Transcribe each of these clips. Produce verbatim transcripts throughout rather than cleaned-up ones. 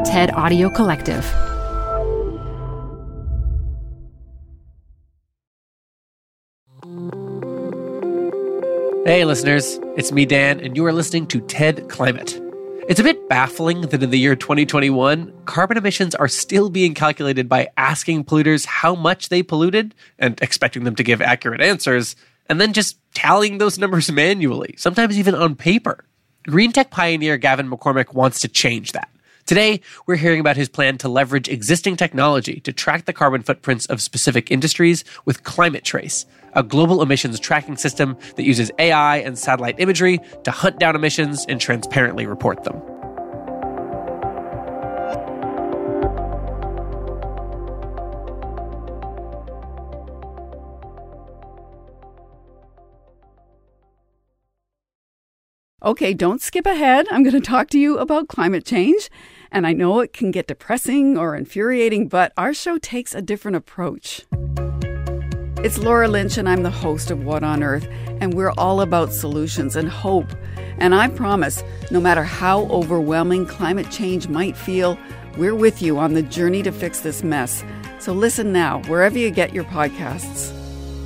TED Audio Collective. Hey listeners, it's me Dan, and you are listening to TED Climate. It's a bit baffling that in the year twenty twenty-one, carbon emissions are still being calculated by asking polluters how much they polluted and expecting them to give accurate answers, and then just tallying those numbers manually, sometimes even on paper. Green tech pioneer Gavin McCormick wants to change that. Today, we're hearing about his plan to leverage existing technology to track the carbon footprints of specific industries with Climate Trace, a global emissions tracking system that uses A I and satellite imagery to hunt down emissions and transparently report them. Okay, don't skip ahead. I'm going to talk to you about climate change. And I know it can get depressing or infuriating, but our show takes a different approach. It's Laura Lynch, and I'm the host of What on Earth, and we're all about solutions and hope. And I promise, no matter how overwhelming climate change might feel, we're with you on the journey to fix this mess. So listen now, wherever you get your podcasts.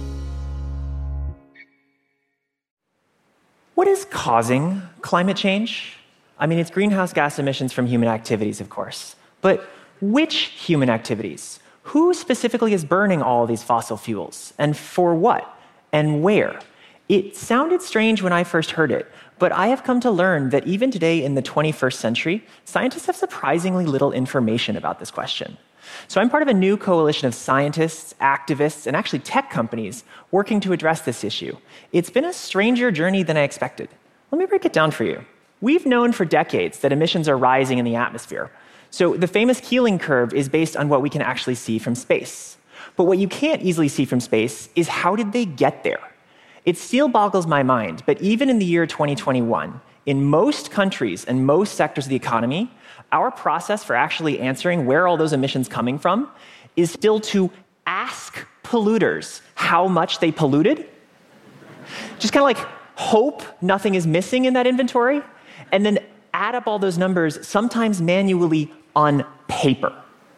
What is causing climate change? I mean, it's greenhouse gas emissions from human activities, of course. But which human activities? Who specifically is burning all of these fossil fuels? And for what? And where? It sounded strange when I first heard it, but I have come to learn that even today in the twenty-first century, scientists have surprisingly little information about this question. So I'm part of a new coalition of scientists, activists, and actually tech companies working to address this issue. It's been a stranger journey than I expected. Let me break it down for you. We've known for decades that emissions are rising in the atmosphere. So the famous Keeling curve is based on what we can actually see from space. But what you can't easily see from space is how did they get there? It still boggles my mind, but even in the year twenty twenty-one, in most countries and most sectors of the economy, our process for actually answering where are all those emissions coming from is still to ask polluters how much they polluted. Just kind of like hope nothing is missing in that inventory, and then add up all those numbers, sometimes manually on paper.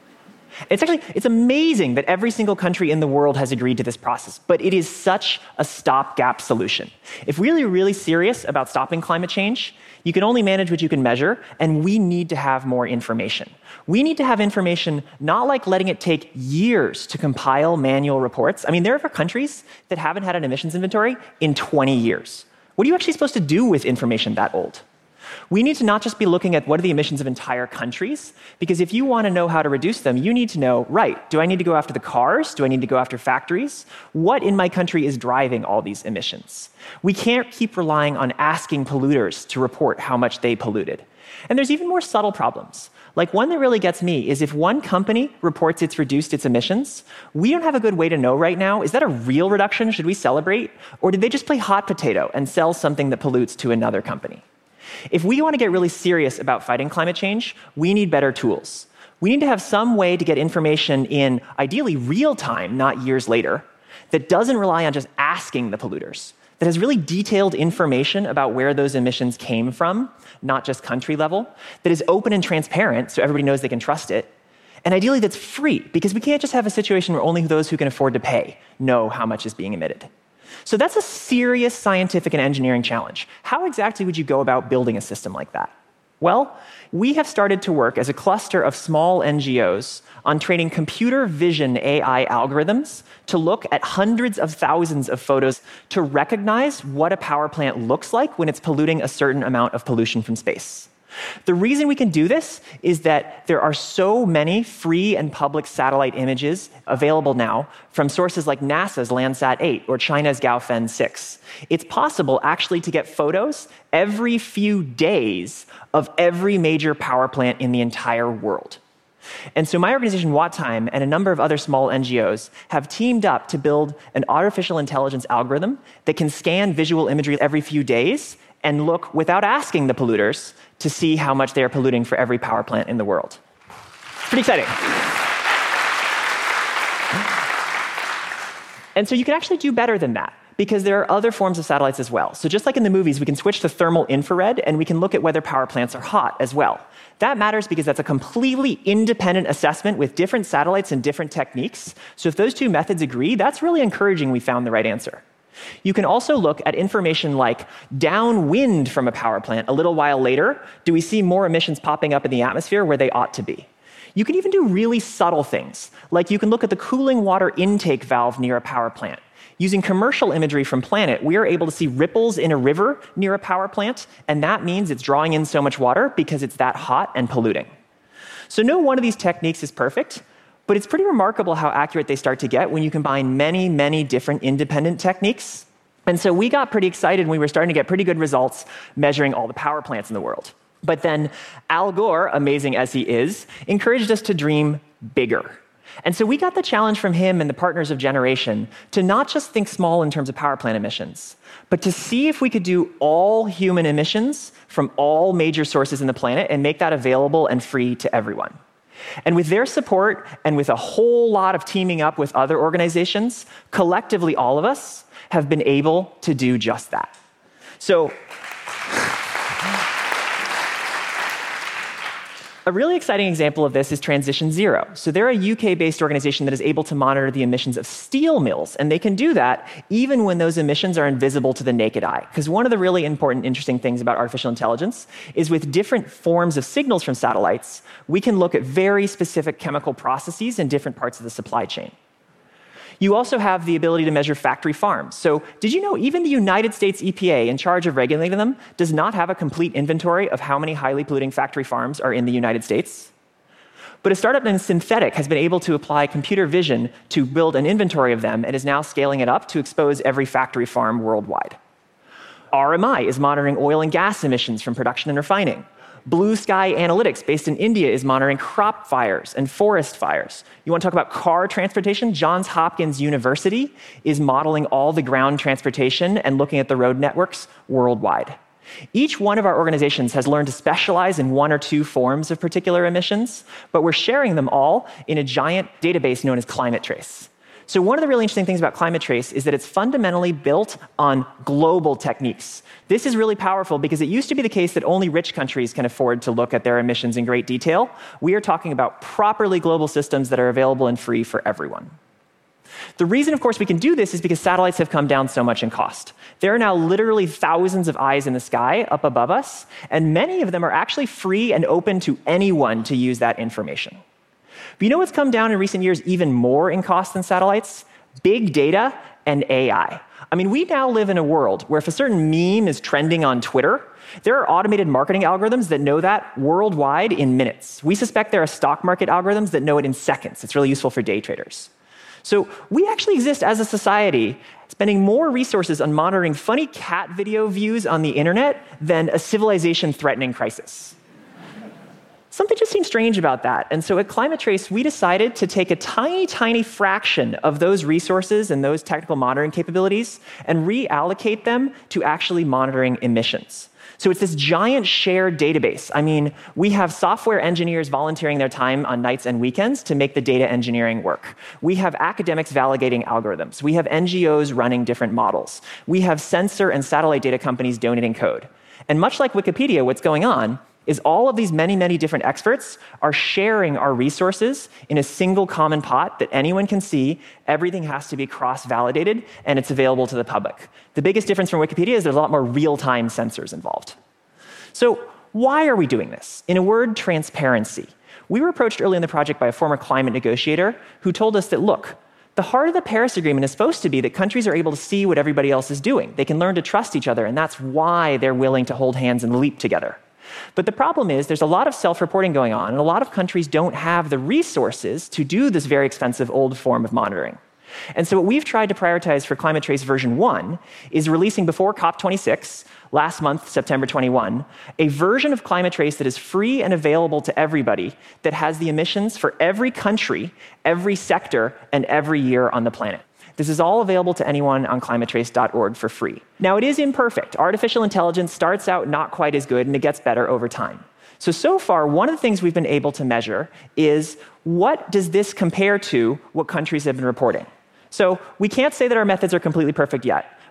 It's actually, it's amazing that every single country in the world has agreed to this process, but it is such a stopgap solution. If we're really, really serious about stopping climate change, you can only manage what you can measure, and we need to have more information. We need to have information not like letting it take years to compile manual reports. I mean, there are countries that haven't had an emissions inventory in twenty years. What are you actually supposed to do with information that old? We need to not just be looking at what are the emissions of entire countries, because if you want to know how to reduce them, you need to know, right, do I need to go after the cars? Do I need to go after factories? What in my country is driving all these emissions? We can't keep relying on asking polluters to report how much they polluted. And there's even more subtle problems. Like one that really gets me is if one company reports it's reduced its emissions, we don't have a good way to know right now, is that a real reduction? Should we celebrate? Or did they just play hot potato and sell something that pollutes to another company? If we want to get really serious about fighting climate change, we need better tools. We need to have some way to get information in, ideally, real time, not years later, that doesn't rely on just asking the polluters, that has really detailed information about where those emissions came from, not just country level, that is open and transparent so everybody knows they can trust it, and ideally that's free, because we can't just have a situation where only those who can afford to pay know how much is being emitted. So that's a serious scientific and engineering challenge. How exactly would you go about building a system like that? Well, we have started to work as a cluster of small N G Os on training computer vision A I algorithms to look at hundreds of thousands of photos to recognize what a power plant looks like when it's polluting a certain amount of pollution from space. The reason we can do this is that there are so many free and public satellite images available now from sources like NASA's Landsat eight or China's Gaofen six. It's possible actually to get photos every few days of every major power plant in the entire world. And so my organization, WattTime, and a number of other small N G Os have teamed up to build an artificial intelligence algorithm that can scan visual imagery every few days and look, without asking the polluters, to see how much they are polluting for every power plant in the world. Pretty exciting. And so you can actually do better than that. because there are other forms of satellites as well. So just like in the movies, we can switch to thermal infrared, and we can look at whether power plants are hot as well. That matters because that's a completely independent assessment with different satellites and different techniques. So if those two methods agree, that's really encouraging we found the right answer. You can also look at information like downwind from a power plant a little while later. Do we see more emissions popping up in the atmosphere where they ought to be? You can even do really subtle things, like you can look at the cooling water intake valve near a power plant. Using commercial imagery from Planet, we are able to see ripples in a river near a power plant, and that means it's drawing in so much water because it's that hot and polluting. So no one of these techniques is perfect, but it's pretty remarkable how accurate they start to get when you combine many, many different independent techniques. And so we got pretty excited and we were starting to get pretty good results measuring all the power plants in the world. But then Al Gore, amazing as he is, encouraged us to dream bigger. And so we got the challenge from him and the partners of Generation to not just think small in terms of power plant emissions, but to see if we could do all human emissions from all major sources in the planet and make that available and free to everyone. And with their support and with a whole lot of teaming up with other organizations, collectively all of us have been able to do just that. So a really exciting example of this is Transition Zero. So they're a U K-based organization that is able to monitor the emissions of steel mills, and they can do that even when those emissions are invisible to the naked eye. Because one of the really important, interesting things about artificial intelligence is with different forms of signals from satellites, we can look at very specific chemical processes in different parts of the supply chain. You also have the ability to measure factory farms. So did you know even the United States E P A, in charge of regulating them, does not have a complete inventory of how many highly polluting factory farms are in the United States? But a startup named Synthetic has been able to apply computer vision to build an inventory of them and is now scaling it up to expose every factory farm worldwide. R M I is monitoring oil and gas emissions from production and refining. Blue Sky Analytics, based in India, is monitoring crop fires and forest fires. You want to talk about car transportation? Johns Hopkins University is modeling all the ground transportation and looking at the road networks worldwide. Each one of our organizations has learned to specialize in one or two forms of particular emissions, but we're sharing them all in a giant database known as Climate Trace. So one of the really interesting things about Climate Trace is that it's fundamentally built on global techniques. This is really powerful because it used to be the case that only rich countries can afford to look at their emissions in great detail. We are talking about properly global systems that are available and free for everyone. The reason, of course, we can do this is because satellites have come down so much in cost. There are now literally thousands of eyes in the sky up above us, and many of them are actually free and open to anyone to use that information. But you know what's come down in recent years even more in cost than satellites? Big data and A I. I mean, we now live in a world where if a certain meme is trending on Twitter, there are automated marketing algorithms that know that worldwide in minutes. We suspect there are stock market algorithms that know it in seconds. It's really useful for day traders. So we actually exist as a society spending more resources on monitoring funny cat video views on the internet than a civilization-threatening crisis. Something just seemed strange about that. And so at Climate Trace, we decided to take a tiny, tiny fraction of those resources and those technical monitoring capabilities and reallocate them to actually monitoring emissions. So it's this giant shared database. I mean, we have software engineers volunteering their time on nights and weekends to make the data engineering work. We have academics validating algorithms. We have N G Os running different models. We have sensor and satellite data companies donating code. And much like Wikipedia, what's going on is all of these many, many different experts are sharing our resources in a single common pot that anyone can see. Everything has to be cross-validated, and it's available to the public. The biggest difference from Wikipedia is there's a lot more real-time sensors involved. So why are we doing this? In a word, transparency. We were approached early in the project by a former climate negotiator who told us that, look, the heart of the Paris Agreement is supposed to be that countries are able to see what everybody else is doing. They can learn to trust each other, and that's why they're willing to hold hands and leap together. But the problem is there's a lot of self-reporting going on, and a lot of countries don't have the resources to do this very expensive old form of monitoring. And so what we've tried to prioritize for Climate Trace version one is releasing before COP twenty-six, last month, September twenty-first, a version of Climate Trace that is free and available to everybody that has the emissions for every country, every sector, and every year on the planet. This is all available to anyone on climate trace dot org for free. Now, it is imperfect. Artificial intelligence starts out not quite as good, and it gets better over time. So, so far, one of the things we've been able to measure is what does this compare to what countries have been reporting? So we can't say that our methods are completely perfect yet,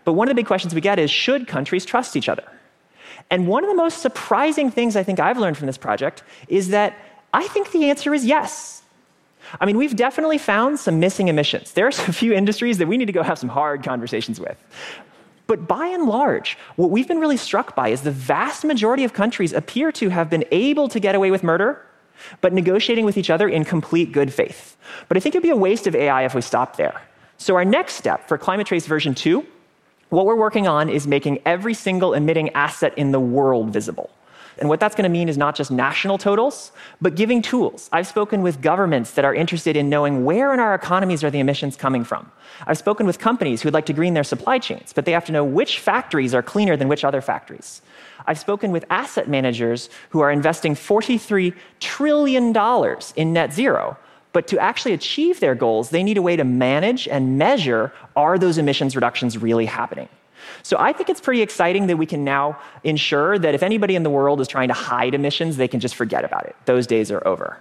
But one of the big questions we get is, should countries trust each other? And one of the most surprising things I think I've learned from this project is that I think the answer is yes. I mean, we've definitely found some missing emissions. There are a few industries that we need to go have some hard conversations with. But by and large, what we've been really struck by is the vast majority of countries appear to have been able to get away with murder, but negotiating with each other in complete good faith. But I think it'd be a waste of A I if we stopped there. So our next step for Climate Trace version two, what we're working on is making every single emitting asset in the world visible. And what that's going to mean is not just national totals, but giving tools. I've spoken with governments that are interested in knowing where in our economies are the emissions coming from. I've spoken with companies who'd like to green their supply chains, but they have to know which factories are cleaner than which other factories. I've spoken with asset managers who are investing forty-three trillion dollars in net zero, but to actually achieve their goals, they need a way to manage and measure, are those emissions reductions really happening? So I think it's pretty exciting that we can now ensure that if anybody in the world is trying to hide emissions, they can just forget about it. Those days are over.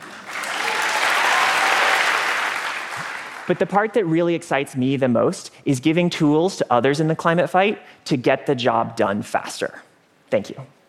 But the part that really excites me the most is giving tools to others in the climate fight to get the job done faster. Thank you.